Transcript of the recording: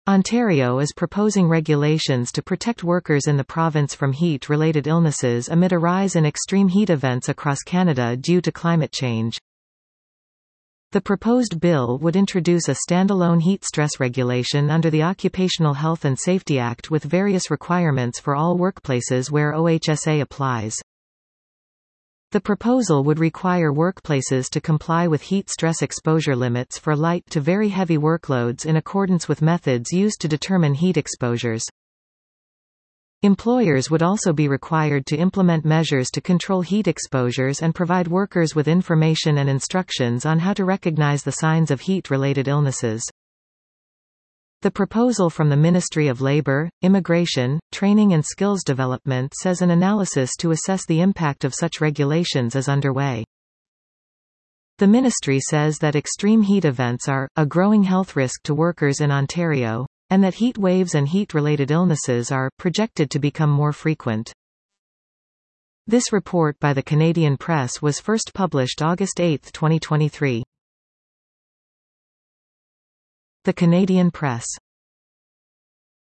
Ontario is proposing regulations to protect workers in the province from heat-related illnesses amid a rise in extreme heat events across Canada due to climate change. The proposed bill would introduce a standalone heat stress regulation under the Occupational Health and Safety Act with various requirements for all workplaces where OHSA applies. The proposal would require workplaces to comply with heat stress exposure limits for light to very heavy workloads in accordance with methods used to determine heat exposures. Employers would also be required to implement measures to control heat exposures and provide workers with information and instructions on how to recognize the signs of heat-related illnesses. The proposal from the Ministry of Labour, Immigration, Training and Skills Development says an analysis to assess the impact of such regulations is underway. The ministry says that extreme heat events are a growing health risk to workers in Ontario, and that heat waves and heat-related illnesses are projected to become more frequent. This report by the Canadian Press was first published August 8, 2023. The Canadian Press.